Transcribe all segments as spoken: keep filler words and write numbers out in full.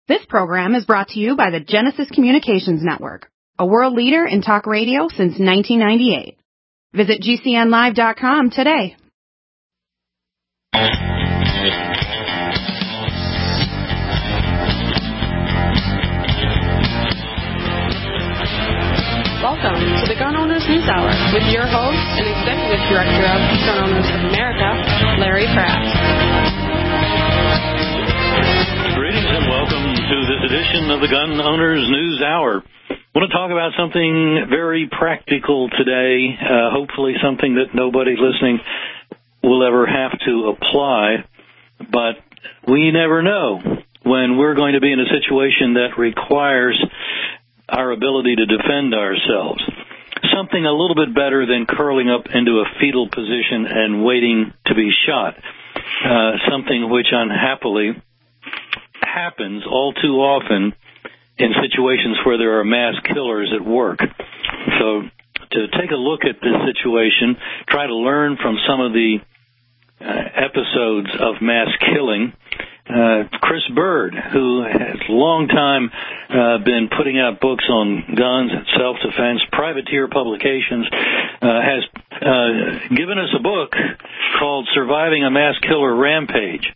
This program is brought to you by the Genesis Communications Network, a world leader in talk radio since nineteen ninety-eight. Visit G C N live dot com today. Welcome to the Gun Owners News Hour with your host and Executive Director of Gun Owners of America, Larry Pratt. Greetings and welcome to this edition of the Gun Owners News Hour. I want to talk about something very practical today, uh, hopefully something that nobody listening will ever have to apply, but we never know when we're going to be in a situation that requires our ability to defend ourselves. Something a little bit better than curling up into a fetal position and waiting to be shot. Uh, something which unhappily happens all too often in situations where there are mass killers at work. So to take a look at this situation, try to learn from some of the uh, episodes of mass killing, uh, Chris Byrd, who has a long time uh, been putting out books on guns and self-defense, Privateer Publications, uh, has uh, given us a book called Surviving a Mass Killer Rampage.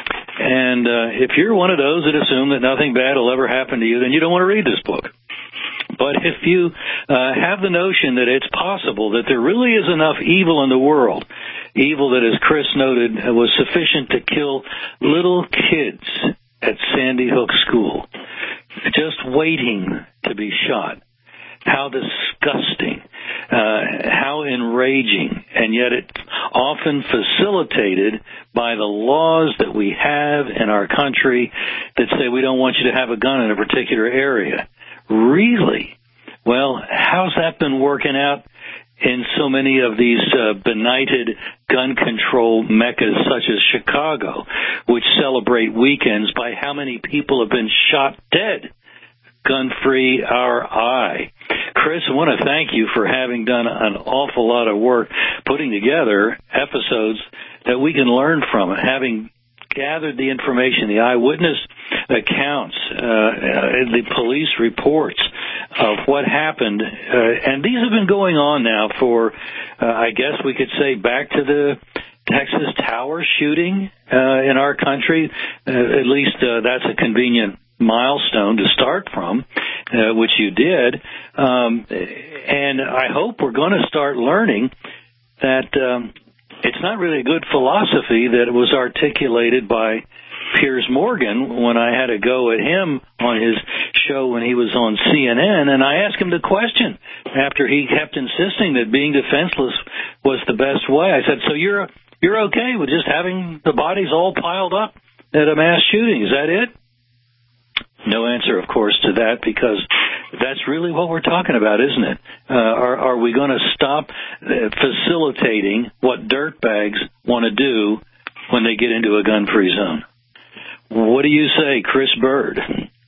And uh, if you're one of those that assume that nothing bad will ever happen to you, then you don't want to read this book. But if you uh, have the notion that it's possible that there really is enough evil in the world, evil that, as Chris noted, was sufficient to kill little kids at Sandy Hook School, just waiting to be shot. How disgusting, uh, how enraging, and yet it's often facilitated by the laws that we have in our country that say we don't want you to have a gun in a particular area. Really? Well, how's that been working out in so many of these uh, benighted gun control meccas such as Chicago, which celebrate weekends by how many people have been shot dead? Gun-free our eye. Chris, I want to thank you for having done an awful lot of work putting together episodes that we can learn from, having gathered the information, the eyewitness accounts, uh, the police reports of what happened. Uh, and these have been going on now for, uh, I guess we could say, back to the Texas Tower shooting uh, in our country. Uh, at least uh, that's a convenient milestone to start from, uh, which you did. Um, and I hope we're going to start learning that um, it's not really a good philosophy that was articulated by Piers Morgan when I had a go at him on his show when he was on C N N, and I asked him the question after he kept insisting that being defenseless was the best way. I said, so you're you're okay with just having the bodies all piled up at a mass shooting? Is that it? No answer, of course, to that, because that's really what we're talking about, isn't it? Uh, are, are we going to stop uh, facilitating what dirtbags want to do when they get into a gun-free zone? What do you say, Chris Byrd?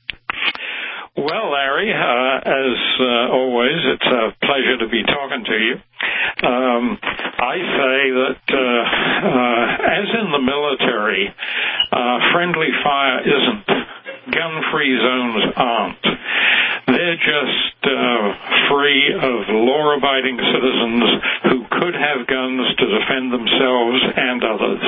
Well, Larry, uh, as uh, always, it's a pleasure to be talking to you. Um, I say that, uh, uh, as in the military, uh, friendly fire isn't. Gun-free zones aren't. They're just uh, free of law-abiding citizens who could have guns to defend themselves and others.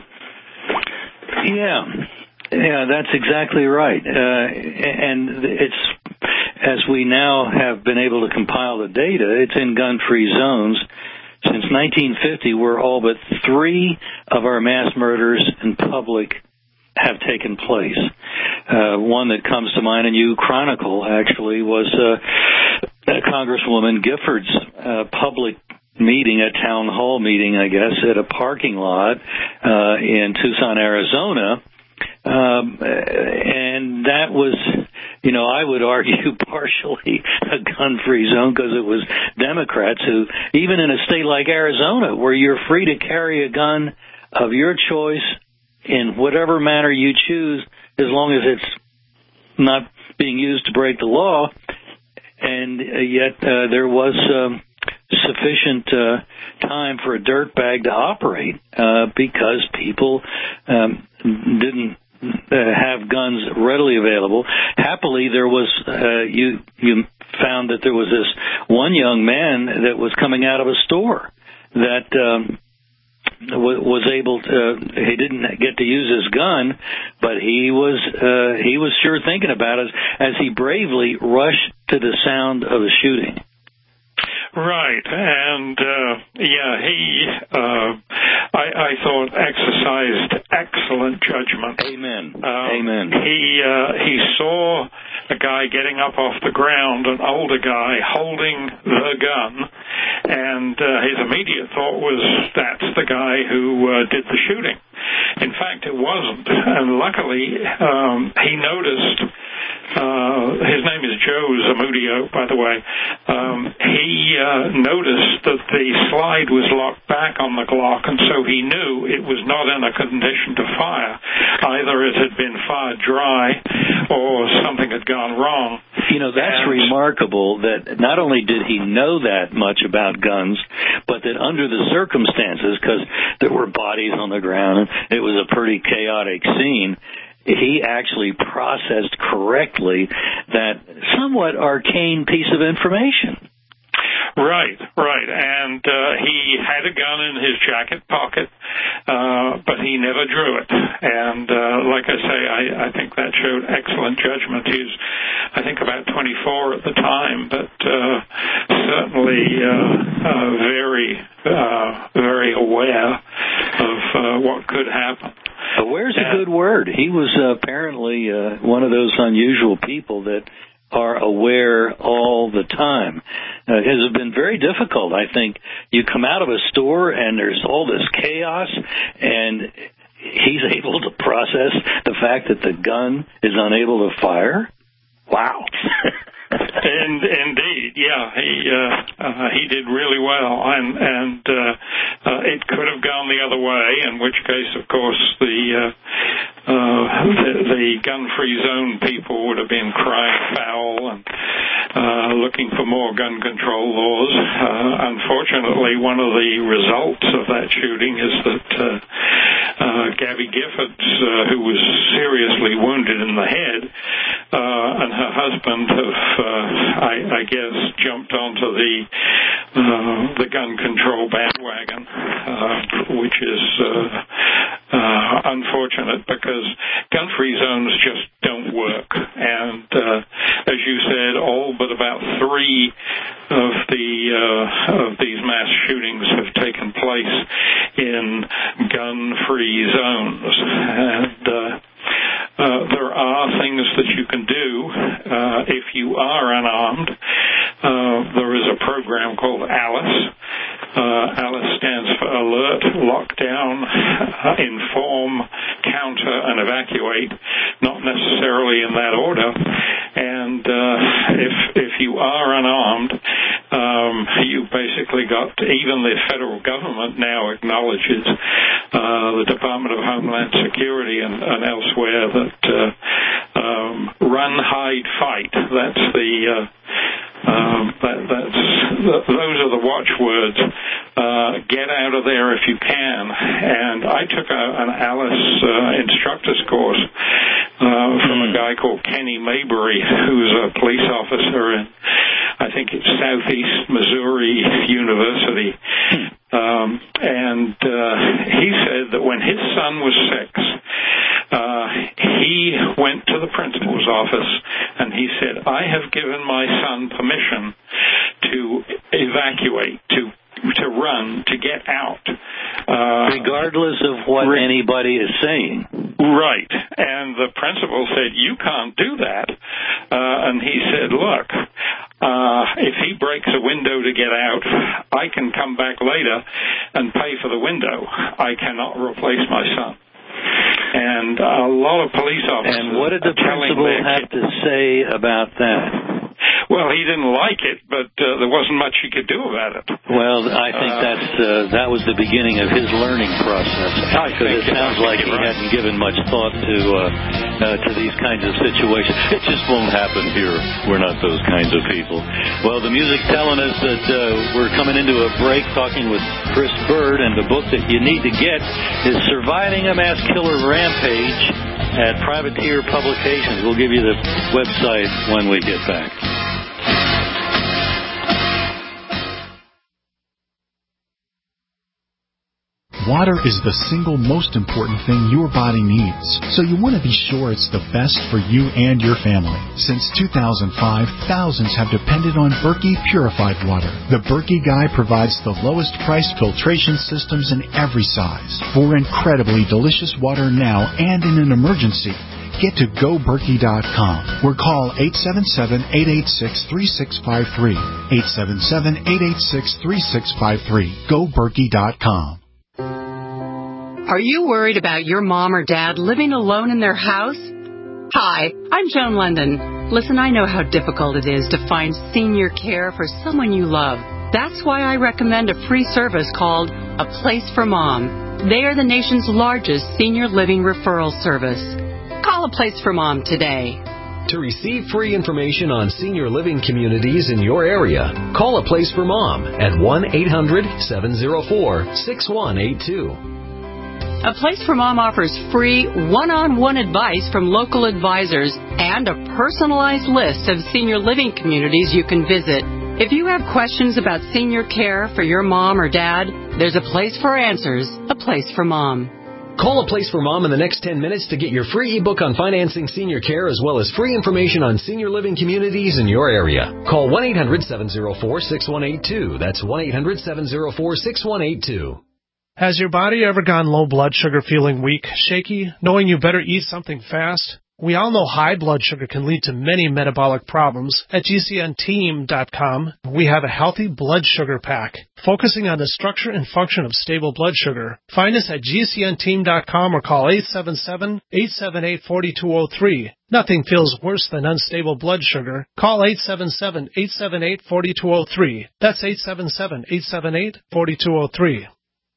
Yeah, yeah, that's exactly right. Uh, and it's, as we now have been able to compile the data, it's in gun-free zones. Since nineteen fifty, where all but three of our mass murders in public have taken place. Uh, one that comes to mind, and you chronicle, actually, was uh, Congresswoman Gifford's uh, public meeting, a town hall meeting, I guess, at a parking lot uh, in Tucson, Arizona. Um, and that was, you know, I would argue partially a gun-free zone because it was Democrats who, even in a state like Arizona, where you're free to carry a gun of your choice in whatever manner you choose, as long as it's not being used to break the law, and uh, yet uh, there was um, sufficient uh, time for a dirtbag to operate uh, because people um, didn't uh, have guns readily available. Happily, there was uh, you you found that there was this one young man that was coming out of a store that um, w- was able to. He didn't get to use his gun, but he was uh, he was sure thinking about it as he bravely rushed to the sound of the shooting. Right, and uh, yeah, he, uh, I, I thought, exercised excellent judgment. Amen. Um, Amen. He uh, he saw a guy getting up off the ground, an older guy holding the gun, and uh, his immediate thought was, that's the guy who uh, did the shooting. In fact, it wasn't, and luckily um, he noticed. Uh, his name is Joe Zamudio, by the way. Um, he uh, noticed that the slide was locked back on the Glock, and so he knew it was not in a condition to fire. Either it had been fired dry or something had gone wrong. You know, that's and, remarkable that not only did he know that much about guns, but that under the circumstances, because there were bodies on the ground, and it was a pretty chaotic scene, he actually processed correctly that somewhat arcane piece of information. Right, right. And uh, he had a gun in his jacket pocket, uh, but he never drew it. And uh, like I say, I, I think that showed excellent judgment. He was, I think, about twenty-four at the time, but uh, certainly uh, uh, very, uh, very aware of uh, what could happen. Aware's a good word. He was uh, apparently uh, one of those unusual people that are aware all the time. Uh, it has been very difficult. I think you come out of a store and there's all this chaos, and he's able to process the fact that the gun is unable to fire. Wow. And indeed, yeah, he uh, uh, he did really well, and and uh, uh, it could have gone the other way. In which case, of course, the uh, uh, the, the gun-free zone people would have been crying foul and uh, looking for more gun control laws. Uh, unfortunately, one of the results of that shooting is that uh, uh, Gabby Giffords, uh, who was seriously wounded in the head, uh, and her husband have. Uh, I, I guess jumped onto the uh, the gun control bandwagon, uh, which is uh, uh, unfortunate because gun-free zones just don't work. And uh, as you said, all but about three of the uh, of these mass shootings have taken place in gun-free zones, and. Uh, Uh, there are things that you can do uh, if you are unarmed. Uh, there is a program called ALICE. Uh, ALICE stands for Alert, Lockdown, uh, Inform, Counter, and Evacuate, not necessarily in that order. And uh, if if you are unarmed, um, you basically got, even the federal government now acknowledges, uh, the Department of Homeland Security and, and elsewhere, that uh, um, run, hide, fight. That's the uh, um, that, that's those are the watchwords. Uh, get out of there if you can. And I took a, an ALICE uh, instructor's course uh, from a guy called Kenny Maybury, who's a police officer in, I think it's Southeast Missouri University. Um, and uh, he said that when his son was six, uh, he went to the principal's office and he said, I have given my son permission to evacuate, to to run, to get out. Uh, Regardless of what re- anybody is saying. Right. And the principal said, you can't do that. Uh, and he said, look, uh, if he breaks a window to get out, I can come back later and pay for the window. I cannot replace my son. And a lot of police officers. And what did the principal have to say about that? well, he didn't like it, but uh, there wasn't much he could do about it. Well, I think uh, that's uh, that was the beginning of his learning process. I Because it sounds like he right. hadn't given much thought to uh, uh, to these kinds of situations. It just won't happen here. We're not those kinds of people. Well, the music's telling us that uh, we're coming into a break talking with Chris Bird, and the book that you need to get is Surviving a Mass Killer Rampage at Privateer Publications. We'll give you the website when we get back. Water is the single most important thing your body needs, so you want to be sure it's the best for you and your family. Since two thousand five, thousands have depended on Berkey Purified Water. The Berkey Guy provides the lowest price filtration systems in every size for incredibly delicious water now and in an emergency. Get to go berkey dot com or call eight seven seven, eight eight six, three six five three, eight seven seven, eight eight six, three six five three. go berkey dot com. Are you worried about your mom or dad living alone in their house? Hi, I'm Joan London. Listen, I know how difficult it is to find senior care for someone you love. That's why I recommend a free service called A Place for Mom. They are the nation's largest senior living referral service. Call A Place for Mom today. To receive free information on senior living communities in your area, call A Place for Mom at one eight hundred, seven oh four, six one eight two. A Place for Mom offers free one-on-one advice from local advisors and a personalized list of senior living communities you can visit. If you have questions about senior care for your mom or dad, there's a place for answers, A Place for Mom. Call A Place for Mom in the next ten minutes to get your free ebook on financing senior care as well as free information on senior living communities in your area. Call one eight hundred, seven oh four, six one eight two. That's one eight hundred, seven oh four, six one eight two. Has your body ever gone low blood sugar, feeling weak, shaky, knowing you better eat something fast? We all know high blood sugar can lead to many metabolic problems. At G C N team dot com, we have a healthy blood sugar pack, focusing on the structure and function of stable blood sugar. Find us at G C N team dot com or call eight seven seven, eight seven eight, four two zero three. Nothing feels worse than unstable blood sugar. Call eight seven seven, eight seven eight, four two zero three. That's eight seven seven, eight seven eight, four two zero three.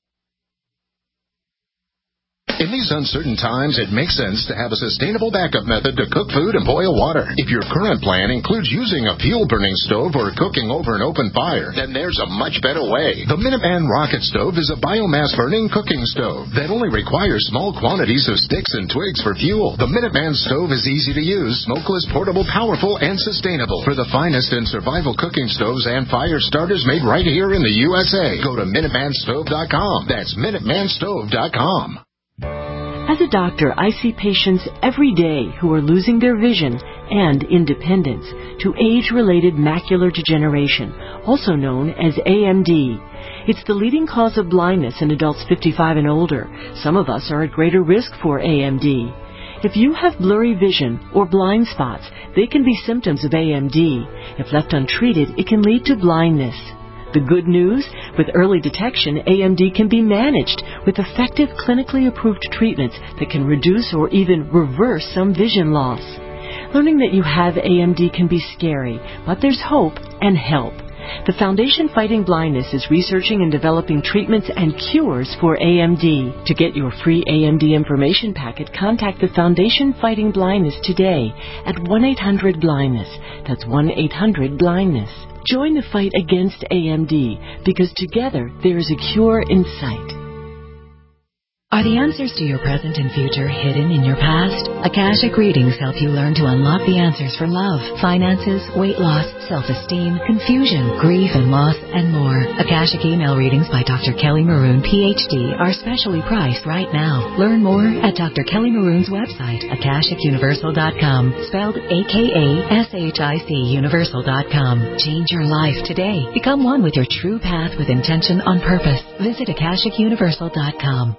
In these uncertain times, it makes sense to have a sustainable backup method to cook food and boil water. If your current plan includes using a fuel-burning stove or cooking over an open fire, then there's a much better way. The Minuteman Rocket Stove is a biomass-burning cooking stove that only requires small quantities of sticks and twigs for fuel. The Minuteman Stove is easy to use, smokeless, portable, powerful, and sustainable. For the finest in survival cooking stoves and fire starters made right here in the U S A, go to Minuteman Stove dot com. That's Minuteman Stove dot com. As a doctor, I see patients every day who are losing their vision and independence to age-related macular degeneration, also known as A M D. It's the leading cause of blindness in adults fifty-five and older. Some of us are at greater risk for A M D. If you have blurry vision or blind spots, they can be symptoms of A M D. If left untreated, it can lead to blindness. The good news, with early detection, A M D can be managed with effective clinically approved treatments that can reduce or even reverse some vision loss. Learning that you have A M D can be scary, but there's hope and help. The Foundation Fighting Blindness is researching and developing treatments and cures for A M D. To get your free A M D information packet, contact the Foundation Fighting Blindness today at one eight hundred blindness. That's one eight hundred blindness. Join the fight against A M D, because together there is a cure in sight. Are the answers to your present and future hidden in your past? Akashic Readings help you learn to unlock the answers for love, finances, weight loss, self-esteem, confusion, grief and loss, and more. Akashic Email Readings by Doctor Kelly Maroon, P H D, are specially priced right now. Learn more at Doctor Kelly Maroon's website, akashic universal dot com, spelled A K A S H I C universal dot com. Change your life today. Become one with your true path with intention on purpose. Visit akashic universal dot com.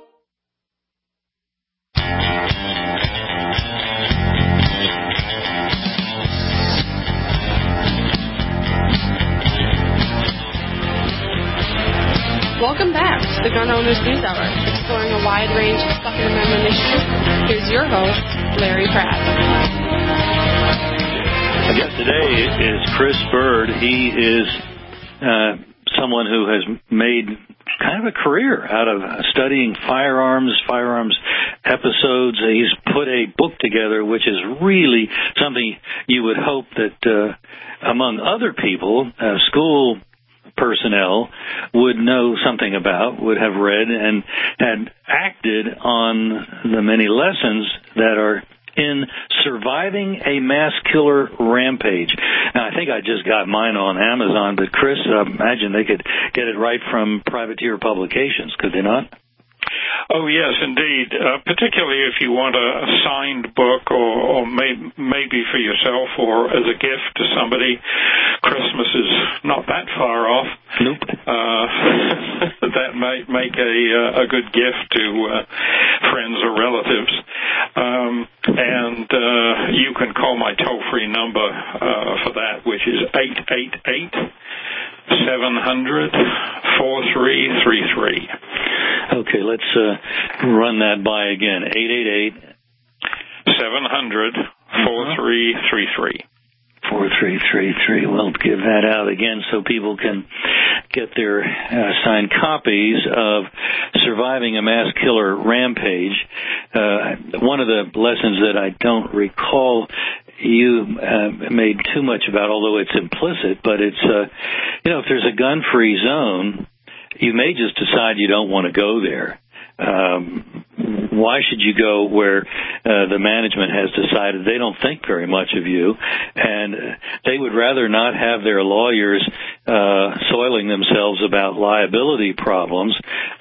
Welcome back to the Gun Owners News Hour, exploring a wide range of Second Amendment issues. Here's your host, Larry Pratt. A guest today is Chris Bird. He is uh, someone who has made kind of a career out of studying firearms, firearms episodes. He's put a book together, which is really something you would hope that, uh, among other people, uh, school personnel would know something about, would have read, and had acted on the many lessons that are in Surviving a Mass Killer Rampage. Now, I think I just got mine on Amazon, but Chris, I imagine they could get it right from Privateer Publications, could they not? Oh, yes, indeed, uh, particularly if you want a, a signed book or, or may, maybe for yourself or as a gift to somebody. Christmas is not that far off. Nope. Uh, that might make a, a good gift to uh, friends or relatives. Um, and uh, you can call my toll-free number uh, for that, which is eight eight eight, seven hundred, four three three three. Okay, let's uh, run that by again. eight eight eight, seven hundred, four three three three. four three three three. We'll give that out again so people can get their uh, signed copies of Surviving a Mass Killer Rampage. Uh, one of the lessons that I don't recall you uh, made too much about, although it's implicit, but it's, uh, you know, if there's a gun-free zone, you may just decide you don't want to go there. Um, why should you go where uh, the management has decided they don't think very much of you, and they would rather not have their lawyers uh, soiling themselves about liability problems.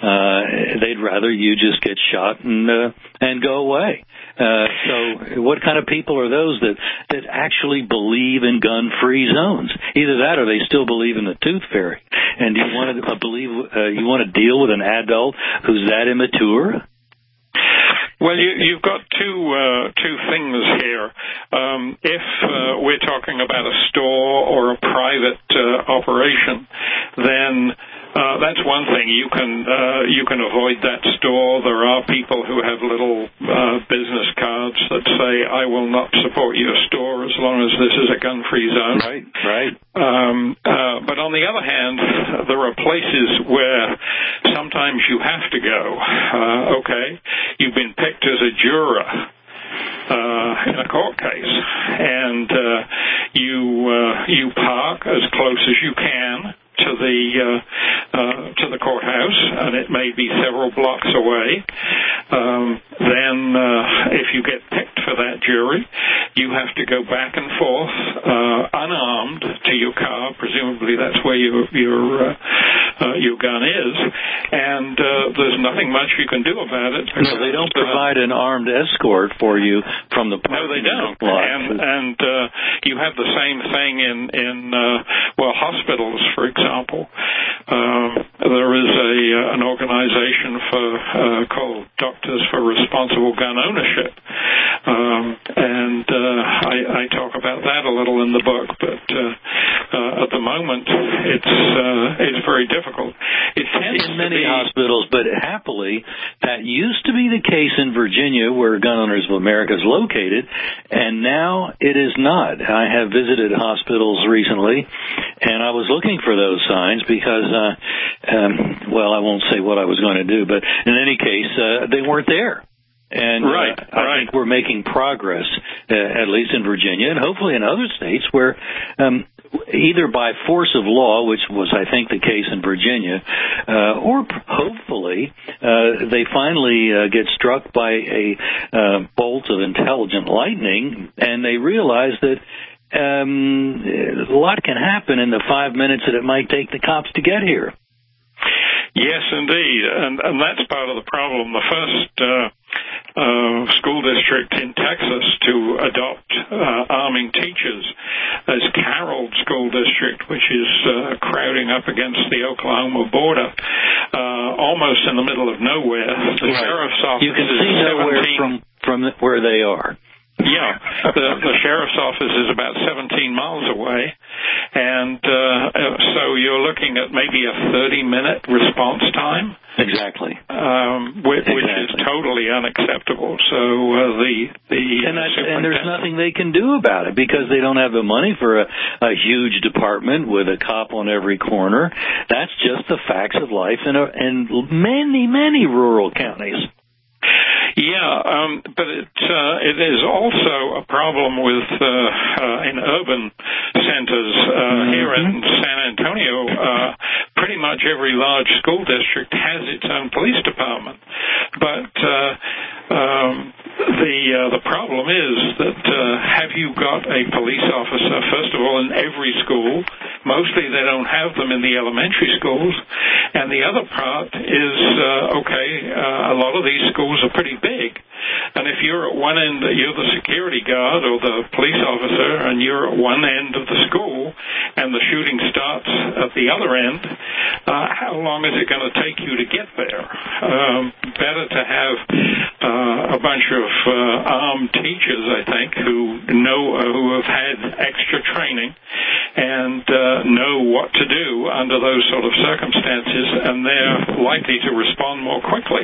Uh, they'd rather you just get shot and uh, and go away. Uh, so what kind of people are those that, that actually believe in gun-free zones? Either that or they still believe in the tooth fairy. And do you want to uh, believe, uh, you want to deal with an adult who's that immature? Well, you, you've got two uh, two things here. Um, if uh, we're talking about a store or a private uh, operation, then uh, that's one thing. You can uh, you can avoid that store. There are people who have little uh, business cards that say, "I will not support your store as long as this is a gun-free zone." Right, right. Um, uh, but on the other hand, there are places where sometimes you have to go. Uh, okay, you've been picked as a juror uh, in a court case, and uh, you uh, you park as close as you can to the uh, uh, to the courthouse, and it may be several blocks away. Um, then, uh, if you get picked for that jury, you have to go back and forth uh, unarmed to your car. Presumably, that's where your your uh, uh, your gun is, and uh, there's nothing much you can do about it. No, they don't provide an armed escort for you from the parking lot. No, they don't. And and uh, you have the same thing in in uh, well hospitals, for example. Um, there is a uh, an organization for uh, called Doctors for Responsible Gun Ownership, um, and uh, I, I talk about that a little in the book. But uh, uh, at the moment, it's uh, it's very difficult. It tends in many to be, hospitals, but happily, that used to be the case in Virginia, where Gun Owners of America is located, and now it is not. I have visited hospitals recently, and I was looking for those signs because, uh, um, well, I won't say what I was going to do, but in any case, uh, they weren't there. And right, uh, I right. think we're making progress, uh, at least in Virginia, and hopefully in other states where um, either by force of law, which was, I think, the case in Virginia, uh, or p- hopefully uh, they finally uh, get struck by a uh, bolt of intelligent lightning, and they realize that um, a lot can happen in the five minutes that it might take the cops to get here. Yes, indeed, and, and that's part of the problem. The first uh, uh, school district in Texas to adopt uh, arming teachers is Carroll School District, which is uh, crowding up against the Oklahoma border, uh, almost in the middle of nowhere. The right. sheriff's office you can see is nowhere seventeen from from where they are. Yeah, the, the sheriff's office is about seventeen miles away, And uh, so you're looking at maybe a thirty-minute response time. Exactly. Um, which, exactly. which is totally unacceptable. So uh, the the and, that's, and there's nothing they can do about it because they don't have the money for a, a huge department with a cop on every corner. That's just the facts of life in, a, in many, many rural counties. Yeah, um, but it uh, it is also a problem with uh, uh, in urban centers uh, mm-hmm. here in San Antonio. Uh, pretty much every large school district has its own police department, but uh, um, the uh, the problem is that uh, have you got a police officer first of all in every school? Mostly they don't have them in the elementary schools, and the other part is uh, okay. Uh, a lot of these schools are pretty big. And if you're at one end, you're the security guard or the police officer, and you're at one end of the school, and the shooting starts at the other end, uh, how long is it going to take you to get there? Um, better to have uh, a bunch of uh, armed teachers, I think, who know, uh, who have had extra training and uh, know what to do under those sort of circumstances, and they're likely to respond more quickly.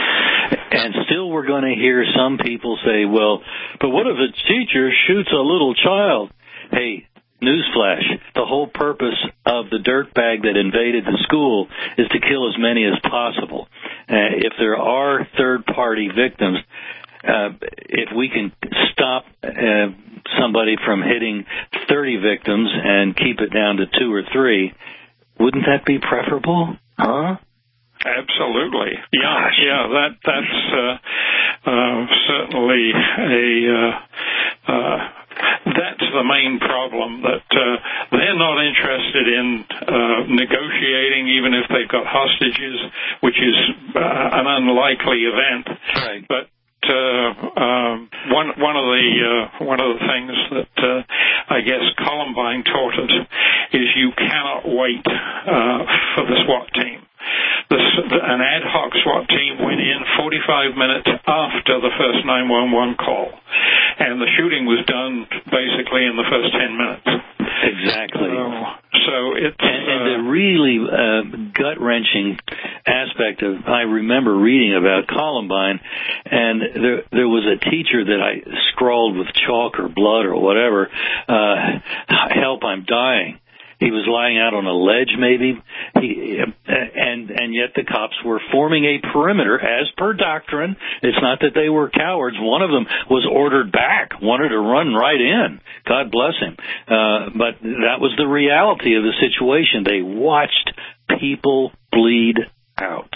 And still we're going to hear some people say, well, but what if a teacher shoots a little child? Hey, newsflash, the whole purpose of the dirtbag that invaded the school is to kill as many as possible. Uh, if there are third-party victims, uh, if we can stop uh, somebody from hitting thirty victims and keep it down to two or three, wouldn't that be preferable? Huh? Absolutely. Yeah, Gosh. yeah, that that's uh, uh, certainly a uh, uh, that's the main problem, that uh, they're not interested in uh, negotiating even if they've got hostages, which is uh, an unlikely event. Right. But Uh, um, one one of the uh, one of the things that uh, I guess Columbine taught us is you cannot wait uh, for the SWAT team. The, the, an ad hoc SWAT team went in forty-five minutes after the first nine one one call, and the shooting was done basically in the first ten minutes. Exactly. Uh, so it's and, and uh, the really uh, gut-wrenching aspect of, I remember reading about Columbine, and there there was a teacher that I scrawled with chalk or blood or whatever, uh, help, I'm dying. He was lying out on a ledge, maybe, he, and and yet the cops were forming a perimeter as per doctrine. It's not that they were cowards. One of them was ordered back, wanted to run right in. God bless him. Uh, but that was the reality of the situation. They watched people bleed out.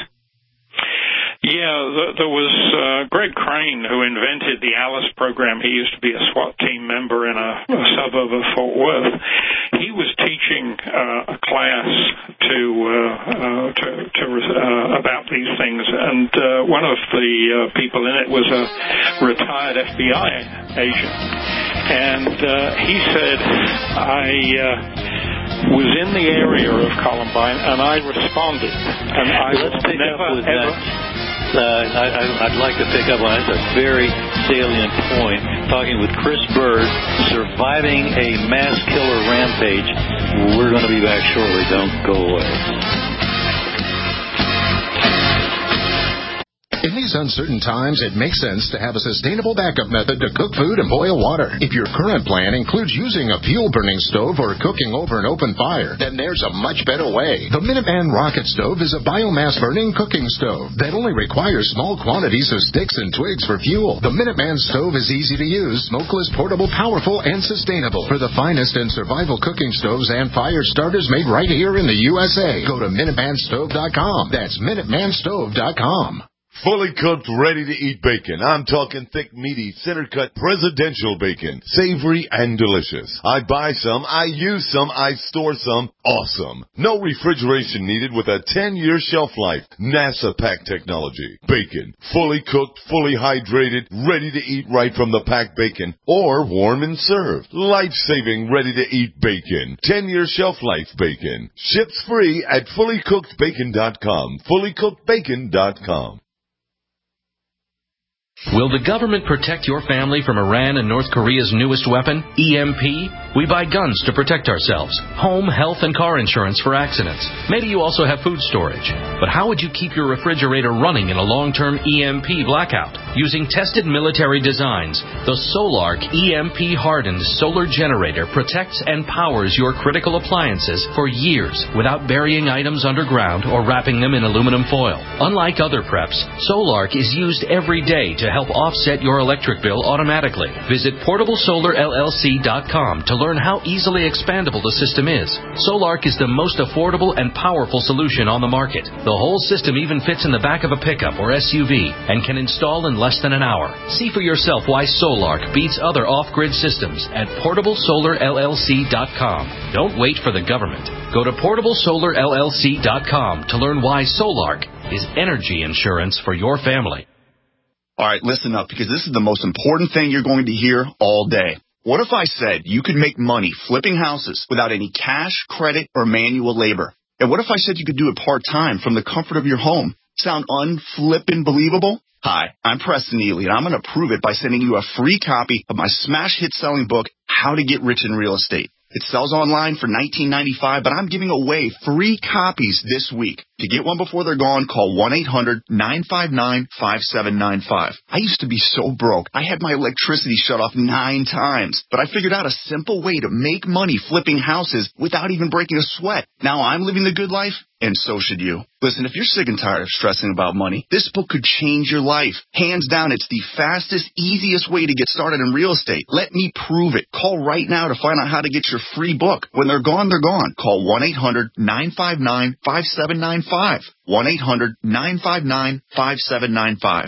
Yeah, there was uh, Greg Crane, who invented the ALICE program. He used to be a SWAT team member in a, a suburb of Fort Worth. He was teaching uh, a class to uh, uh, to, to uh, about these things, and uh, one of the uh, people in it was a retired F B I agent, and uh, he said, "I." Uh, was in the area of Columbine, and I responded. And I Let's pick never, up with ever... that. Uh, I, I'd like to pick up on it. It's a very salient point. Talking with Chris Bird, surviving a mass killer rampage. We're going to be back shortly. Don't go away. In these uncertain times, it makes sense to have a sustainable backup method to cook food and boil water. If your current plan includes using a fuel-burning stove or cooking over an open fire, then there's a much better way. The Minuteman Rocket Stove is a biomass-burning cooking stove that only requires small quantities of sticks and twigs for fuel. The Minuteman Stove is easy to use, smokeless, portable, powerful, and sustainable. For the finest in survival cooking stoves and fire starters made right here in the U S A, go to Minuteman Stove dot com. That's Minuteman Stove dot com. Fully cooked, ready-to-eat bacon. I'm talking thick, meaty, center-cut, presidential bacon. Savory and delicious. I buy some, I use some, I store some. Awesome. No refrigeration needed with a ten-year shelf life. NASA pack technology. Bacon. Fully cooked, fully hydrated, ready to eat right from the packed bacon. Or warm and served. Life-saving, ready-to-eat bacon. ten-year shelf life bacon. Ships free at fully cooked bacon dot com. fully cooked bacon dot com. Will the government protect your family from Iran and North Korea's newest weapon, E M P? We buy guns to protect ourselves, home, health, and car insurance for accidents. Maybe you also have food storage. But how would you keep your refrigerator running in a long-term E M P blackout? Using tested military designs, the Solark E M P-hardened solar generator protects and powers your critical appliances for years without burying items underground or wrapping them in aluminum foil. Unlike other preps, Solark is used every day to help offset your electric bill automatically. Visit portable solar L L C dot com to learn how easily expandable the system is. Solark is the most affordable and powerful solution on the market. The whole system even fits in the back of a pickup or S U V and can install in less than an hour. See for yourself why Solark beats other off-grid systems at portable solar L L C dot com. Don't wait for the government. Go to portable solar L L C dot com to learn why Solark is energy insurance for your family. All right, listen up, because this is the most important thing you're going to hear all day. What if I said you could make money flipping houses without any cash, credit, or manual labor? And what if I said you could do it part-time from the comfort of your home? Sound unflippin' believable? Hi, I'm Preston Ely, and I'm going to prove it by sending you a free copy of my smash hit selling book, How to Get Rich in Real Estate. It sells online for nineteen ninety-five dollars, but I'm giving away free copies this week. To get one before they're gone, call one eight hundred nine five nine five seven nine five. I used to be so broke. I had my electricity shut off nine times, but I figured out a simple way to make money flipping houses without even breaking a sweat. Now I'm living the good life, and so should you. Listen, if you're sick and tired of stressing about money, this book could change your life. Hands down, it's the fastest, easiest way to get started in real estate. Let me prove it. Call right now to find out how to get your free book. When they're gone, they're gone. Call one eight hundred nine five nine five seven nine five. one eight hundred nine five nine five seven nine five.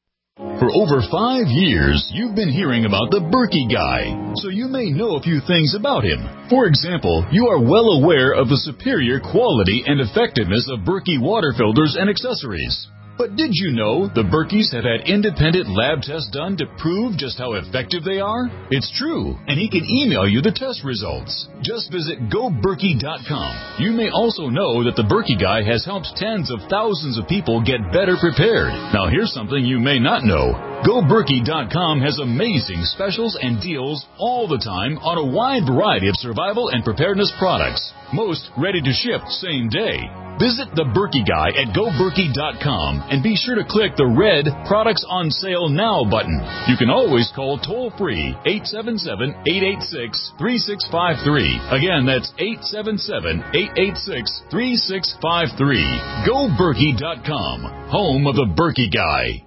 For over five years, you've been hearing about the Berkey Guy, so you may know a few things about him. For example, you are well aware of the superior quality and effectiveness of Berkey water filters and accessories. But did you know the Berkeys have had independent lab tests done to prove just how effective they are? It's true, and he can email you the test results. Just visit go berkey dot com. You may also know that the Berkey Guy has helped tens of thousands of people get better prepared. Now here's something you may not know. go berkey dot com has amazing specials and deals all the time on a wide variety of survival and preparedness products. Most ready to ship same day. Visit the Berkey Guy at go berkey dot com and be sure to click the red Products on Sale Now button. You can always call toll-free eight seven seven, eight eight six, three six five three. Again, that's eight seven seven, eight eight six, three six five three. go berkey dot com, home of the Berkey Guy.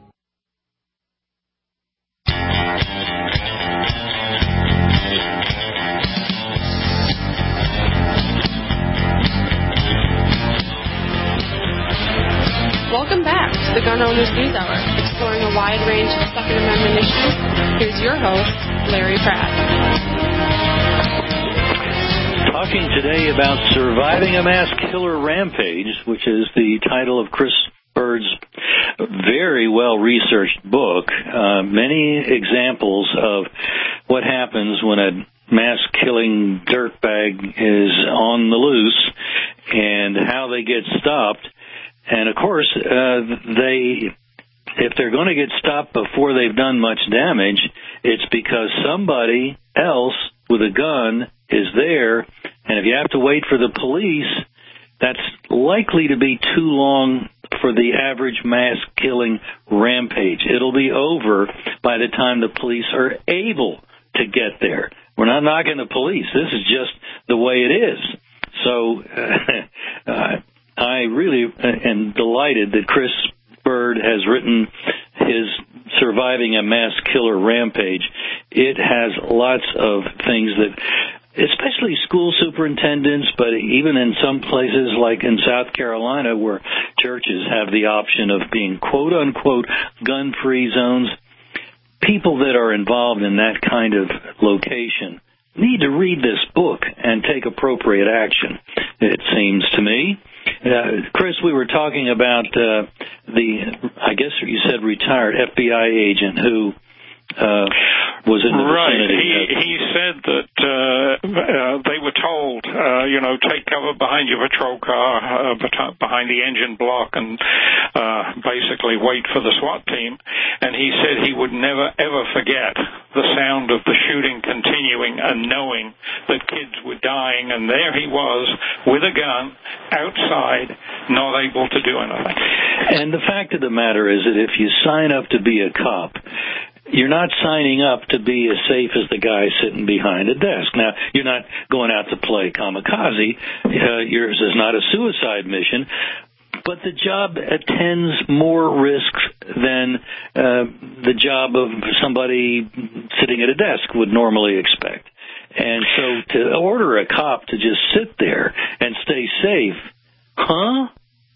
Welcome back to the Gun Owners News Hour, exploring a wide range of Second Amendment issues. Here's your host, Larry Pratt. Talking today about Surviving a Mass Killer Rampage, which is the title of Chris Bird's very well-researched book. Uh, many examples of what happens when a mass-killing dirtbag is on the loose and how they get stopped. And, of course, uh, they, if they're going to get stopped before they've done much damage, it's because somebody else with a gun is there. And if you have to wait for the police, that's likely to be too long for the average mass-killing rampage. It'll be over by the time the police are able to get there. We're not knocking the police. This is just the way it is. So, uh, uh I really am delighted that Chris Bird has written his Surviving a Mass Killer Rampage. It has lots of things that, especially school superintendents, but even in some places like in South Carolina where churches have the option of being quote-unquote gun-free zones, people that are involved in that kind of location need to read this book and take appropriate action, it seems to me. Uh, Chris, we were talking about uh, the, I guess you said retired F B I agent who uh, was in the right. vicinity. He, he said that uh, uh, they were told, uh, you know, take cover behind your patrol car, uh, behind the engine block, and uh, basically wait for the SWAT team. And he said he would never, ever forget the sound of the shooting continuing and knowing that kids were dying. And there he was with a gun outside, not able to do anything. And the fact of the matter is that if you sign up to be a cop, you're not signing up to be as safe as the guy sitting behind a desk. Now, you're not going out to play kamikaze. Uh, yours is not a suicide mission. But the job attends more risks than uh, the job of somebody sitting at a desk would normally expect. And so to order a cop to just sit there and stay safe, huh?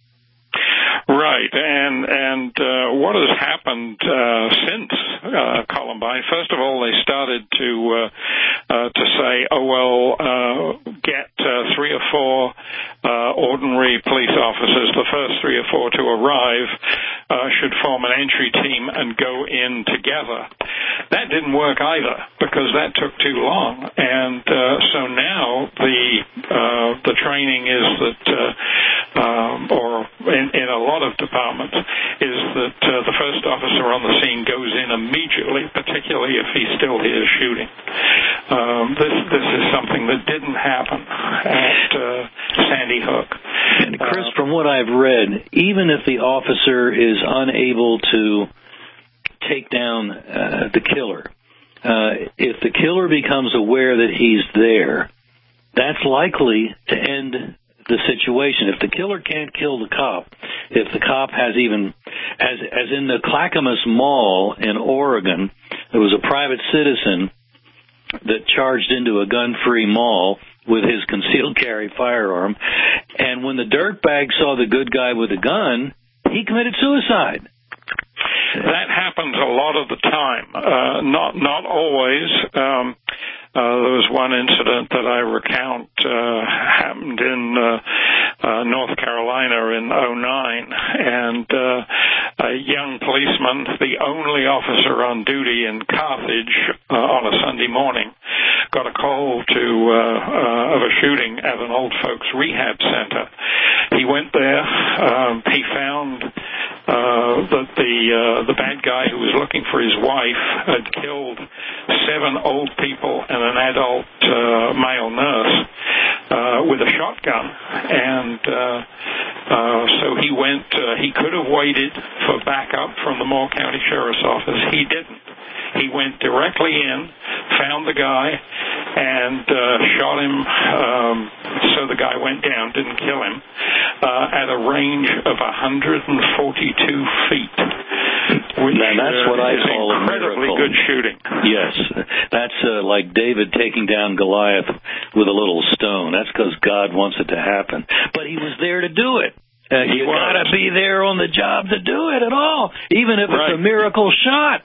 Right, and and uh, what has happened uh, since uh, Columbine? First of all, they started to uh, uh, to say, oh well, uh, get uh, three or four uh, ordinary police officers, the first three or four to arrive, uh, should form an entry team and go in together. That didn't work either because that took too long, and uh, so now the uh, the training is that, uh, um, or in, in a lot of departments, is that uh, the first officer on the scene goes in immediately, particularly if he still hears shooting. Um, this this is something that didn't happen at uh, Sandy Hook. And Chris, uh, from what I've read, even if the officer is unable to take down uh, the killer, uh, if the killer becomes aware that he's there, that's likely to end the situation. If the killer can't kill the cop, if the cop has even, as as in the Clackamas Mall in Oregon, there was a private citizen that charged into a gun-free mall with his concealed carry firearm, and when the dirtbag saw the good guy with a gun, he committed suicide. That happens a lot of the time, uh, not not always. Um, uh, there was one incident that I recount uh, happened in uh, uh, North Carolina in oh nine, and uh, a young policeman, the only officer on duty in Carthage uh, on a Sunday morning, got a call to uh, uh, of a shooting at an old folks rehab center. He went there. Um, he found uh, that the uh, the bad guy who was looking for his wife had killed seven old people and an adult uh, male nurse uh, with a shotgun. And uh, uh, so he went. Uh, he could have waited for backup from the Moore County Sheriff's Office. He didn't. He went directly in, found the guy, and uh, shot him. Um, so the guy went down, didn't kill him, uh, at a range of one hundred forty-two feet. Which, now, that's what uh, I is call a incredibly miracle. Good shooting. Yes, that's uh, like David taking down Goliath with a little stone. That's because God wants it to happen. But he was there to do it. Uh, you got to be there on the job to do it at all, even if right. it's a miracle shot.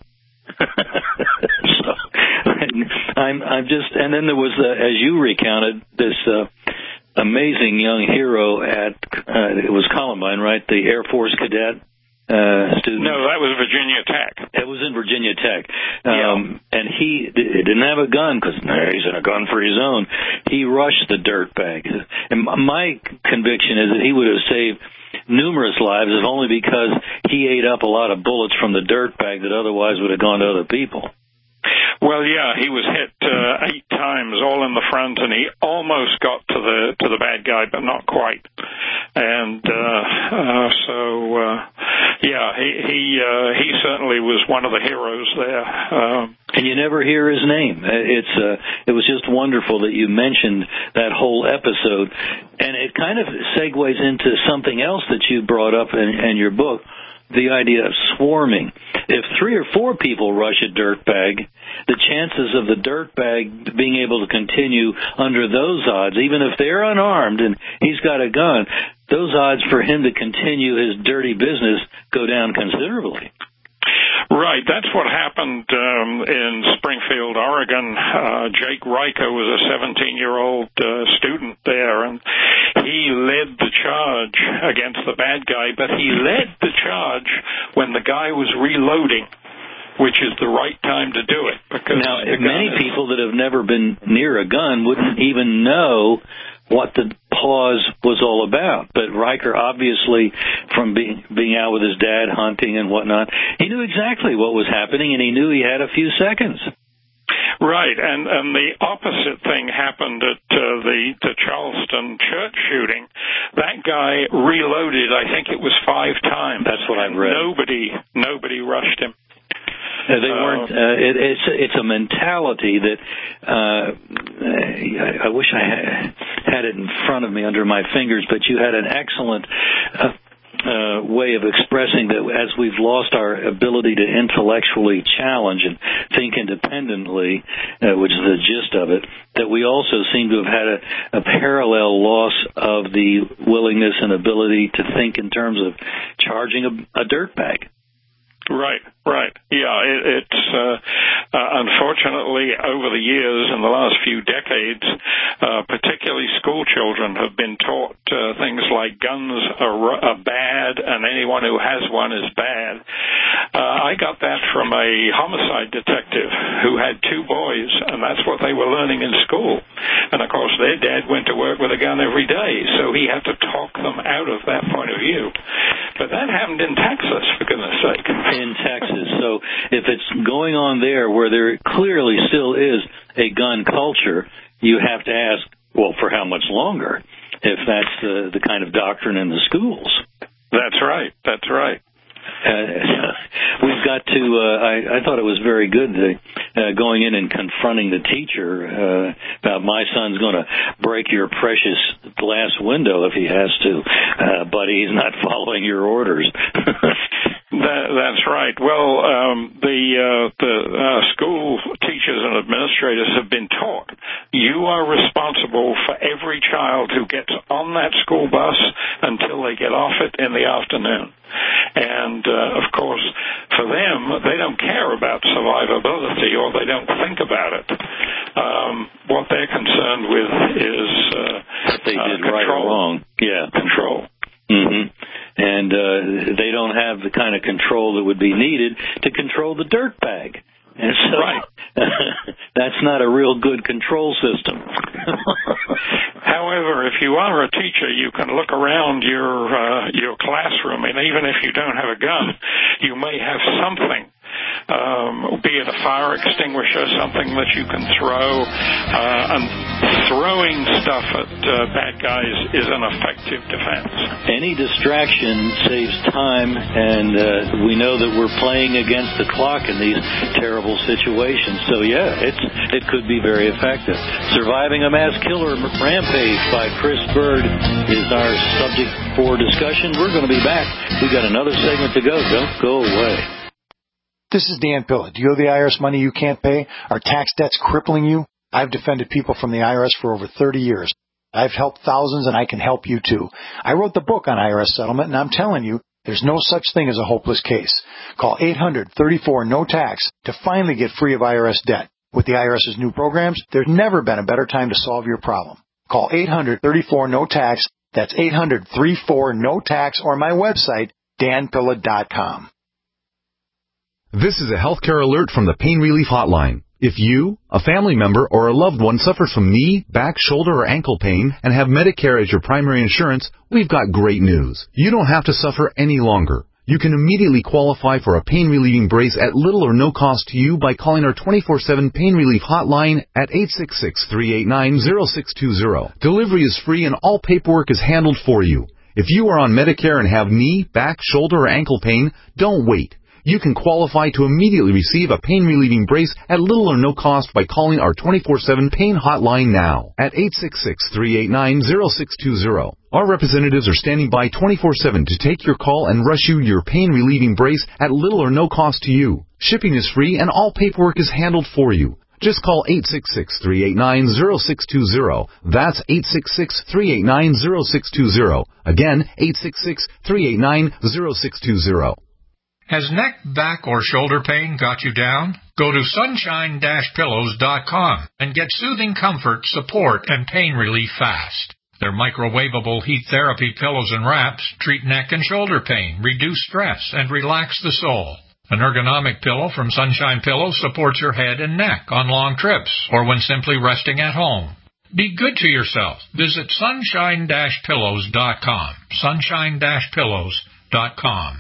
so I'm I'm just and then there was uh, as you recounted this uh, amazing young hero at uh, it was Columbine, right? The Air Force cadet uh, student. No, that was Virginia Tech. It was in Virginia Tech, um, yeah. And he d- didn't have a gun because nah, he's in a gun-free zone. He rushed the dirtbag, and my conviction is that he would have saved numerous lives, if only because he ate up a lot of bullets from the dirtbag that otherwise would have gone to other people. Well, yeah, he was hit uh, eight times, all in the front, and he almost got to the to the bad guy, but not quite. And uh, uh, so, uh, yeah, he he uh, he certainly was one of the heroes there. Um, and you never hear his name. It's uh, it was just wonderful that you mentioned that whole episode, and it kind of segues into something else that you brought up in, in your book. The idea of swarming. If three or four people rush a dirtbag, the chances of the dirtbag being able to continue under those odds, even if they're unarmed and he's got a gun, those odds for him to continue his dirty business go down considerably. Right, that's what happened um, in Springfield, Oregon. Uh, Jake Riker was a seventeen-year-old uh, student there, and he led the charge against the bad guy, but he led the charge when the guy was reloading. which is the right time to do it. Because now, many is, people that have never been near a gun wouldn't even know what the pause was all about. But Riker, obviously, from being being out with his dad hunting and whatnot, he knew exactly what was happening, and he knew he had a few seconds. Right, and, and the opposite thing happened at uh, the, the Charleston church shooting. That guy reloaded, I think it was five times. That's what I've read. Nobody, nobody rushed him. Uh, they weren't. Uh, it, it's it's a mentality that uh, I, I wish I had, had it in front of me under my fingers. But you had an excellent uh, uh, way of expressing that as we've lost our ability to intellectually challenge and think independently, uh, which is the gist of it, that we also seem to have had a, a parallel loss of the willingness and ability to think in terms of charging a, a dirt bag. Right, right. Yeah, it, it's uh, uh, unfortunately over the years, in the last few decades, uh, particularly school children have been taught uh, things like guns are, are bad and anyone who has one is bad. Uh, I got that from a homicide detective who had two boys, and that's what they were learning in school. And, of course, their dad went to work with a gun every day, so he had to talk them out of that point of view. But that happened in Texas, for goodness sake. In Texas. So if it's going on there where there clearly still is a gun culture, you have to ask, well, for how much longer, if that's the, the kind of doctrine in the schools. That's right. That's right. Uh, we've got to, uh, I, I thought it was very good that, uh, going in and confronting the teacher uh, about my son's going to break your precious glass window if he has to, uh, but he's not following your orders. That, that's right. Well, um, the uh, the uh, school teachers and administrators have been taught you are responsible for every child who gets on that school bus until they get off it in the afternoon. And, uh, of course, for them, they don't care about survivability or they don't think about it. Um, what they're concerned with is uh, what they did uh, right or wrong. Yeah, control. Mm-hmm. And uh, they don't have the kind of control that would be needed to control the dirt bag. And so right. That's not a real good control system. However, if you are a teacher, you can look around your uh, your classroom, and even if you don't have a gun, you may have something, um, be it a fire extinguisher, something that you can throw. Uh, and throwing stuff at uh, bad guys is an effective defense. Any distraction saves time, and uh, we know that we're playing against the clock in these terrible situations. So, yeah, it's it could be very effective. Surviving a Mass Killer Rampage by Chris Bird is our subject for discussion. We're going to be back. We've got another segment to go. Don't go away. This is Dan Pilla. Do you owe the I R S money you can't pay? Are tax debts crippling you? I've defended people from the I R S for over thirty years. I've helped thousands, and I can help you, too. I wrote the book on I R S settlement, and I'm telling you, there's no such thing as a hopeless case. Call eight hundred, thirty-four, no tax to finally get free of I R S debt. With the I R S's new programs, there's never been a better time to solve your problem. Call eight hundred, thirty-four, no tax. That's eight hundred, thirty-four, no tax, or my website, dan pilla dot com. This is a healthcare alert from the Pain Relief Hotline. If you, a family member, or a loved one suffers from knee, back, shoulder, or ankle pain and have Medicare as your primary insurance, we've got great news. You don't have to suffer any longer. You can immediately qualify for a pain-relieving brace at little or no cost to you by calling our twenty-four seven Pain Relief Hotline at eight six six, three eight nine, zero six two zero. Delivery is free and all paperwork is handled for you. If you are on Medicare and have knee, back, shoulder, or ankle pain, don't wait. You can qualify to immediately receive a pain-relieving brace at little or no cost by calling our twenty-four seven Pain Hotline now at eight six six, three eight nine, zero six two zero. Our representatives are standing by twenty-four seven to take your call and rush you your pain-relieving brace at little or no cost to you. Shipping is free and all paperwork is handled for you. Just call eight six six, three eight nine, zero six two zero. That's eight six six, three eight nine, zero six two zero. Again, eight six six, three eight nine, zero six two zero. Has neck, back, or shoulder pain got you down? Go to sunshine dash pillows dot com and get soothing comfort, support, and pain relief fast. Their microwavable heat therapy pillows and wraps treat neck and shoulder pain, reduce stress, and relax the soul. An ergonomic pillow from Sunshine Pillows supports your head and neck on long trips or when simply resting at home. Be good to yourself. Visit sunshine dash pillows dot com. sunshine dash pillows dot com.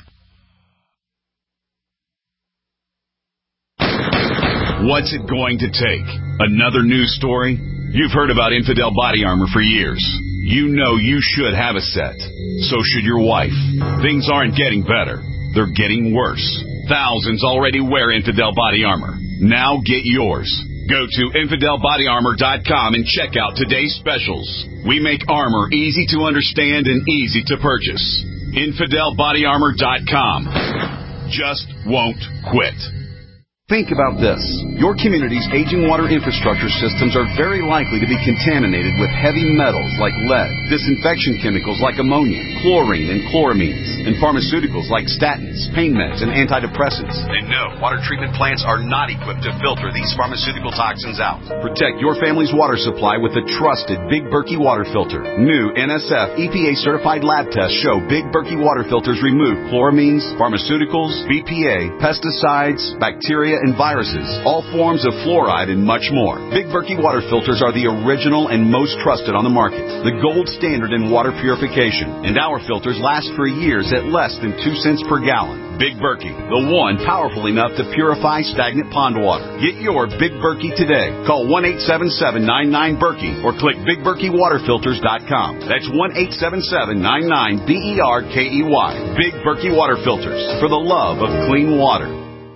What's it going to take? Another news story? You've heard about Infidel Body Armor for years. You know you should have a set. So should your wife. Things aren't getting better. They're getting worse. Thousands already wear Infidel Body Armor. Now get yours. Go to infidel body armor dot com and check out today's specials. We make armor easy to understand and easy to purchase. infidel body armor dot com. Just won't quit. Think about this. Your community's aging water infrastructure systems are very likely to be contaminated with heavy metals like lead, disinfection chemicals like ammonia, chlorine and chloramines, and pharmaceuticals like statins, pain meds, and antidepressants. And no, water treatment plants are not equipped to filter these pharmaceutical toxins out. Protect your family's water supply with the trusted Big Berkey water filter. New N S F E P A-certified lab tests show Big Berkey water filters remove chloramines, pharmaceuticals, B P A, pesticides, bacteria, and viruses, all forms of fluoride, and much more. Big Berkey water filters are the original and most trusted on the market, the gold standard in water purification, and our filters last for years at less than two cents per gallon. Big Berkey, the one powerful enough to purify stagnant pond water. Get your Big Berkey today. Call one eight seven seven, nine nine, Berkey or click big berkey water filters dot com. That's one eight seven seven, nine nine, B E R K E Y. Big Berkey water filters, for the love of clean water.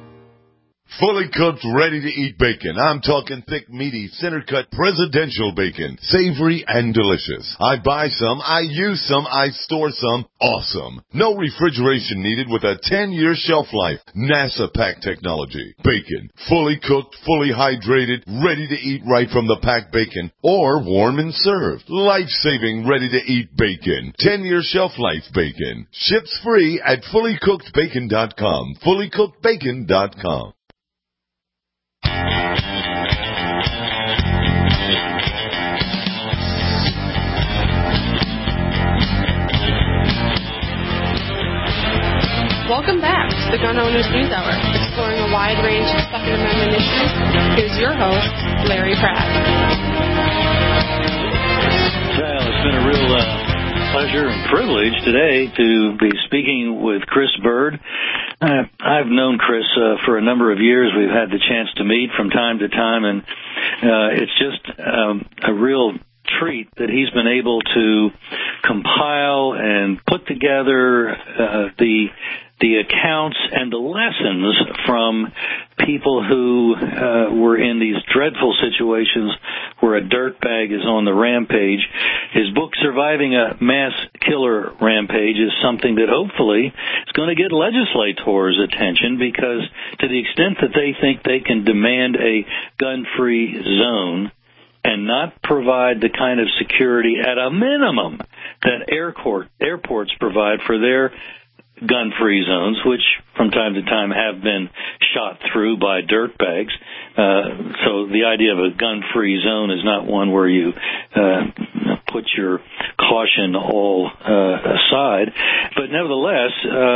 Fully cooked, ready-to-eat bacon. I'm talking thick, meaty, center-cut presidential bacon. Savory and delicious. I buy some, I use some, I store some. Awesome. No refrigeration needed with a ten-year shelf life. NASA pack technology. Bacon. Fully cooked, fully hydrated, ready to eat right from the packed bacon. Or warm and served. Life-saving, ready-to-eat bacon. ten-year shelf life bacon. Ships free at fully cooked bacon dot com. fully cooked bacon dot com. Welcome back to the Gun Owners News Hour, exploring a wide range of Second Amendment issues. Here's your host, Larry Pratt. Well, it's been a real uh, pleasure and privilege today to be speaking with Chris Bird. Uh, I've known Chris uh, for a number of years. We've had the chance to meet from time to time, and uh, it's just um, a real treat that he's been able to compile and put together uh, the the accounts and the lessons from people who uh, were in these dreadful situations where a dirtbag is on the rampage. His book, Surviving a Mass Killer Rampage, is something that hopefully is going to get legislators' attention, because to the extent that they think they can demand a gun-free zone and not provide the kind of security at a minimum that airport, airports provide for their gun-free zones, which from time to time have been shot through by dirtbags. Uh, so the idea of a gun-free zone is not one where you uh, put your caution all uh, aside. But nevertheless,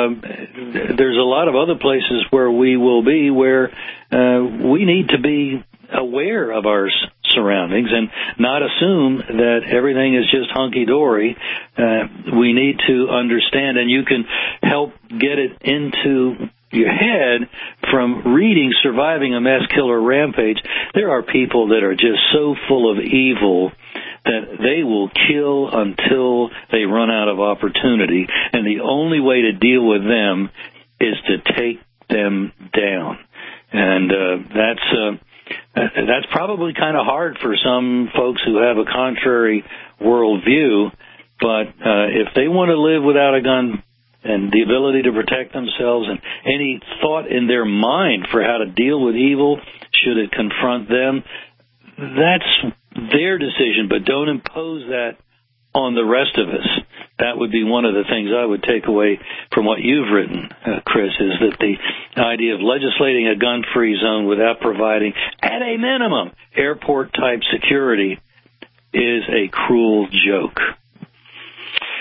uh, there's a lot of other places where we will be where uh, we need to be aware of our surroundings and not assume that everything is just hunky-dory. Uh, we need to understand, and you can help get it into your head from reading Surviving a Mass Killer Rampage. There are people that are just so full of evil that they will kill until they run out of opportunity, and the only way to deal with them is to take them down. And uh, that's... Uh, That's probably kind of hard for some folks who have a contrary worldview, but uh, if they want to live without a gun and the ability to protect themselves and any thought in their mind for how to deal with evil should it confront them, that's their decision, but don't impose that on the rest of us. That would be one of the things I would take away from what you've written, uh, Chris, is that the idea of legislating a gun-free zone without providing, at a minimum, airport-type security is a cruel joke.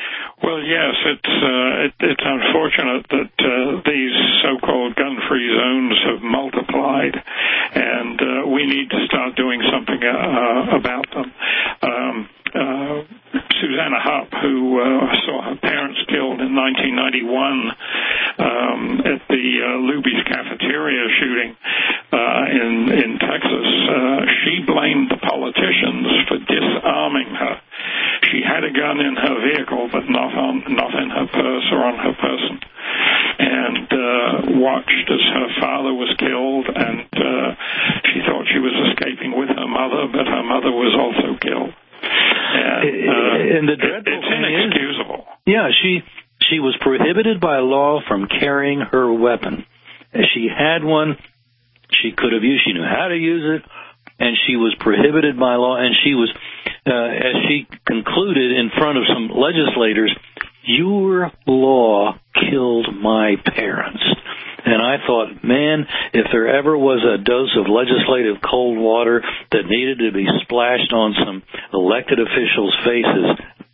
Well, yes, it's uh, it, it's unfortunate that uh, these so-called gun-free zones have multiplied, and uh, we need to start doing something uh, about them. Um, uh, Susanna Hupp, who uh, saw her parents killed in nineteen ninety-one um, at the uh, Luby's cafeteria shooting uh, in in Texas, uh, she blamed the politicians for disarming her. She had a gun in her vehicle, but not on not in her purse or on her person, and uh, watched as her father was killed, and uh, she thought she was escaping with her mother, but her mother was also killed. And, uh, and the dreadful it's thing inexcusable. Is, yeah, she she was prohibited by law from carrying her weapon. She had one. She could have used. She knew how to use it, and she was prohibited by law. And she was, uh, as she concluded in front of some legislators, "Your law killed my parents." And I thought, man, if there ever was a dose of legislative cold water that needed to be splashed on some elected officials' faces,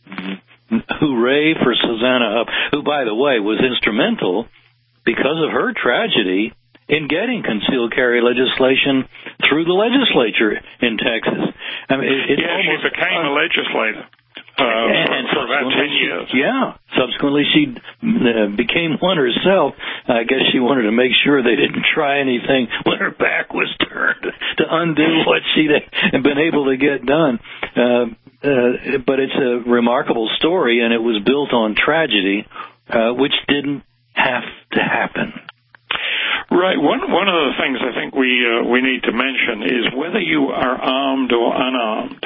hooray for Susanna Hupp, who, by the way, was instrumental because of her tragedy in getting concealed carry legislation through the legislature in Texas. I mean, it, yeah, she became uh, a legislator. Uh, and, for, and for about ten years. Yeah. Subsequently, she uh, became one herself. I guess she wanted to make sure they didn't try anything when her back was turned to undo what she'd been able to get done. Uh, uh, but it's a remarkable story, and it was built on tragedy, uh, which didn't have to happen. Right. One one of the things I think we uh, we need to mention is whether you are armed or unarmed.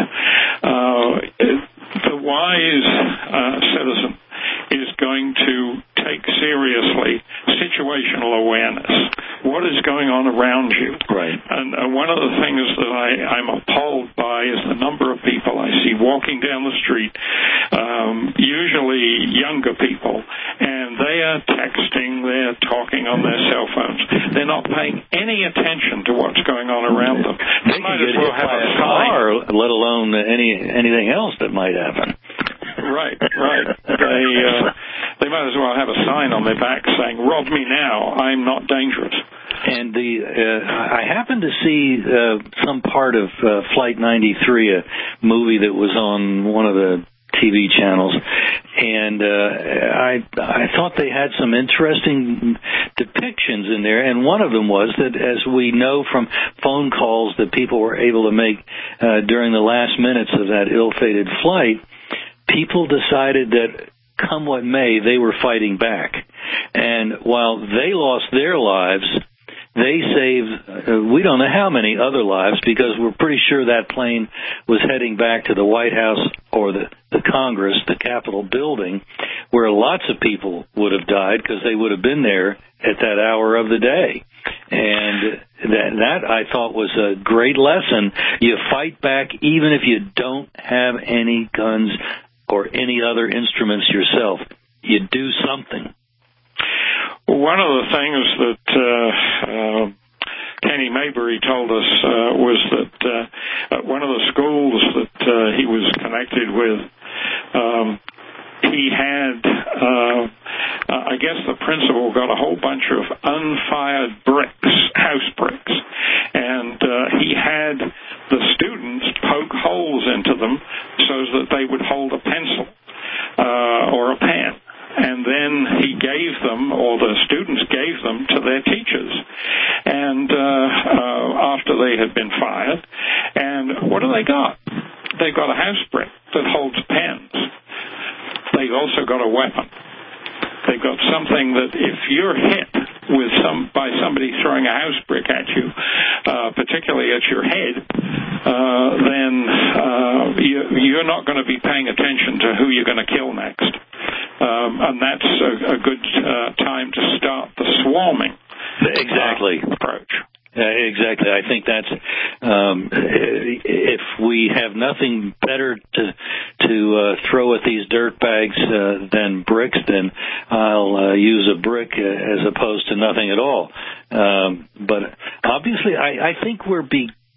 Uh, it, the wise uh, citizen is going to take seriously situational awareness. What is going on around you? Right. And uh, one of the things that I, I'm appalled by is the number of people I see walking down the street, um, usually younger people, and they are texting, they're talking on their cell phones. They're not paying any attention to what's going on around them. They, they might can as get well hit have by a a sign. car, let alone any anything else that might happen. Right, right. They uh, they might as well have a sign on their back saying, "Rob me now, I'm not dangerous." And the uh, I happened to see uh, some part of uh, Flight ninety-three, a movie that was on one of the T V channels, and uh, I I thought they had some interesting depictions in there, and one of them was that, as we know from phone calls that people were able to make uh, during the last minutes of that ill-fated flight, people decided that, come what may, they were fighting back. And while they lost their lives, they saved, uh, we don't know how many other lives, because we're pretty sure that plane was heading back to the White House or the, the Congress, the Capitol building, where lots of people would have died because they would have been there at that hour of the day. And that, that I thought was a great lesson. You fight back even if you don't have any guns or any other instruments yourself. You do something. One of the things that uh, uh, Kenny Mayberry told us uh, was that uh, at one of the schools that uh, he was connected with, um, he had, uh, uh, I guess the principal got a whole bunch of unfired bricks, house bricks, and uh, he had the students poke holes into them so that they would hold a pencil uh, or a pen. And then he gave them, or the students gave them, to their teachers, and uh, uh, after they had been fired. And what do they got? They got a house brick that holds pens. They've also got a weapon. They've got something that if you're hit with some by somebody throwing a house brick at you, uh, particularly at your head, uh, then uh, you, you're not going to be paying attention to who you're going to kill next. Um, and that's a, a good uh, time to start the swarming exactly uh, approach. Uh, exactly. I think that's um, if we have nothing better to to uh, throw at these dirt bags uh, than bricks, then I'll uh, use a brick as opposed to nothing at all. Um, but obviously, I, I think we're beginning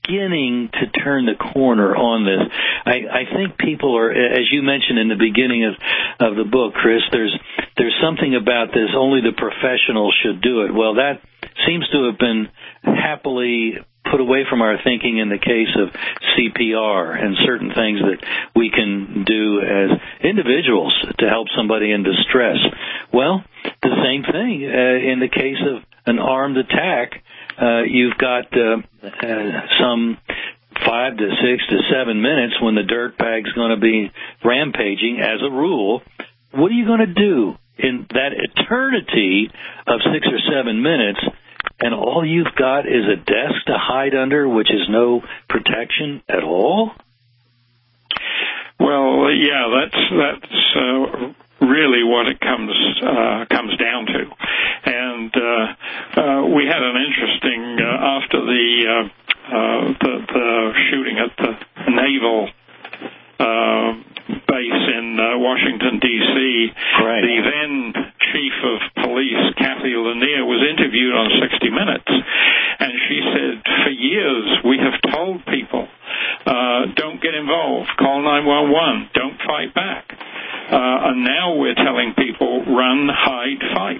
beginning to turn the corner on this. I, I think people are, as you mentioned in the beginning of, of the book, Chris, there's there's something about this, only the professionals should do it. Well, that seems to have been happily put away from our thinking in the case of C P R and certain things that we can do as individuals to help somebody in distress. Well, the same thing uh, in the case of an armed attack. Uh, you've got uh, uh, some five to six to seven minutes when the dirtbag's going to be rampaging as a rule. What are you going to do in that eternity of six or seven minutes, and all you've got is a desk to hide under, which is no protection at all? Well, yeah, that's that's uh, really what it comes uh, comes down to. And uh, uh, we had an interesting uh, after the, uh, uh, the the shooting at the naval uh, base in uh, Washington, D C Right. The then chief of police, Kathy Lanier, was interviewed on sixty minutes, and she said, for years we have told people, uh, don't get involved, call nine one one, don't fight back. Uh, and now we're telling people, run, hide, fight.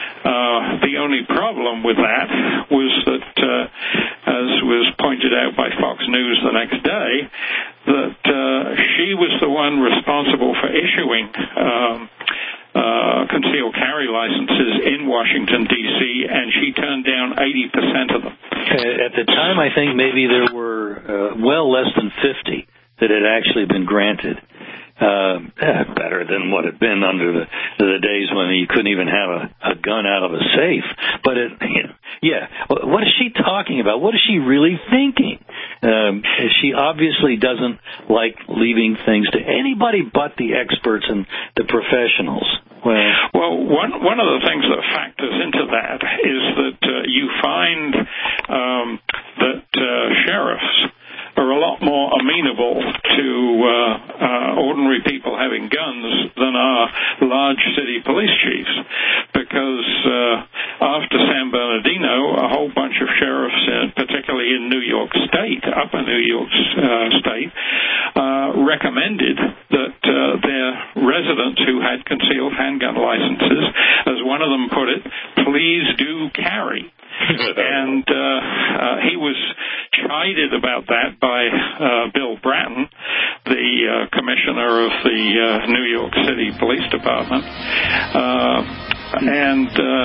Uh, the only problem with that was that, uh, as was pointed out by Fox News the next day, that uh, she was the one responsible for issuing um, uh, concealed carry licenses in Washington, D C, and she turned down eighty percent of them. At the time, I think maybe there were uh, well less than fifty that had actually been granted. Uh, better than what had been under the the days when you couldn't even have a, a gun out of a safe. But it, you know, yeah, what is she talking about? What is she really thinking? Um, she obviously doesn't like leaving things to anybody but the experts and the professionals. Well, well, one one of the things that factors into that is that uh, you find um, that uh, sheriffs are a lot more amenable to uh, uh, ordinary people having guns than are large city police chiefs, because uh, after San Bernardino, a whole bunch of sheriffs, uh, particularly in New York State, upper New York uh, State, uh, recommended that uh, their residents who had concealed handgun licenses, as one of them put it, please do carry. And uh, uh, he was chided about that by uh, Bill Bratton, the uh, commissioner of the uh, New York City Police Department. Uh, and,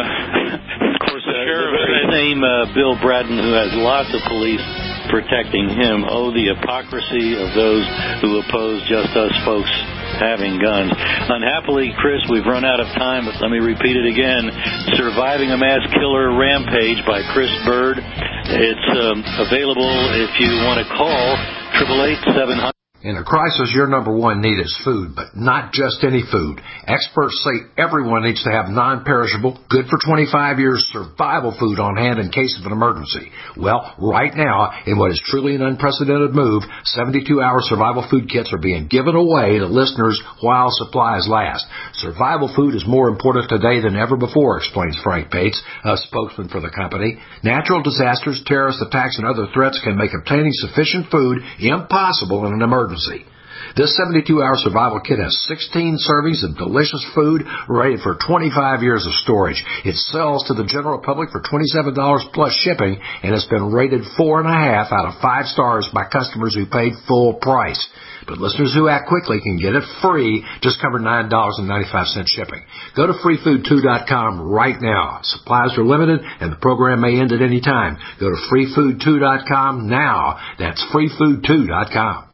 uh, of course, the sheriff's name, uh, Bill Bratton, who has lots of police protecting him. Oh, the hypocrisy of those who oppose just us folks having guns. Unhappily, Chris, we've run out of time, but let me repeat it again. Surviving a Mass Killer Rampage by Chris Bird. It's um, available if you want to call eight eight eight, seven hundred. In a crisis, your number one need is food, but not just any food. Experts say everyone needs to have non-perishable, good for twenty-five years survival food on hand in case of an emergency. Well, right now, in what is truly an unprecedented move, seventy-two hour survival food kits are being given away to listeners while supplies last. Survival food is more important today than ever before, explains Frank Bates, a spokesman for the company. Natural disasters, terrorist attacks, and other threats can make obtaining sufficient food impossible in an emergency. This seventy-two hour survival kit has sixteen servings of delicious food rated for twenty-five years of storage. It sells to the general public for twenty-seven dollars plus shipping, and it's been rated four and a half out of five stars by customers who paid full price. But listeners who act quickly can get it free, just cover nine dollars and ninety-five cents shipping. Go to free food two dot com right now. Supplies are limited, and the program may end at any time. Go to free food two dot com now. That's free food two dot com.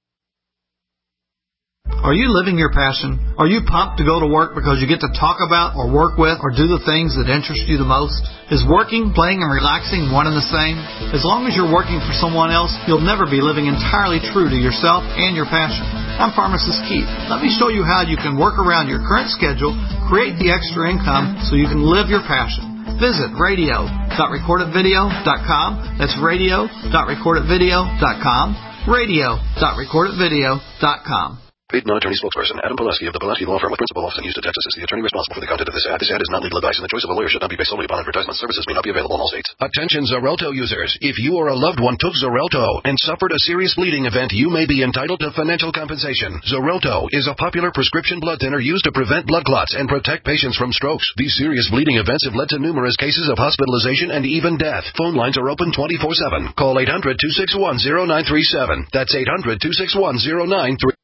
Are you living your passion? Are you pumped to go to work because you get to talk about or work with or do the things that interest you the most? Is working, playing, and relaxing one and the same? As long as you're working for someone else, you'll never be living entirely true to yourself and your passion. I'm Pharmacist Keith. Let me show you how you can work around your current schedule, create the extra income so you can live your passion. Visit radio dot record it video dot com. That's radio dot record it video dot com. radio dot record it video dot com. Paid non-attorney spokesperson Adam Pulaski of the Pulaski Law Firm with principal office in Houston, Texas is the attorney responsible for the content of this ad. This ad is not legal advice, and the choice of a lawyer should not be based solely upon advertisement. Services may not be available in all states. Attention Xarelto users. If you or a loved one took Xarelto and suffered a serious bleeding event, you may be entitled to financial compensation. Xarelto is a popular prescription blood thinner used to prevent blood clots and protect patients from strokes. These serious bleeding events have led to numerous cases of hospitalization and even death. Phone lines are open twenty-four seven. Call eight hundred, two six one, zero nine three seven. That's eight hundred, two six one, zero nine three seven.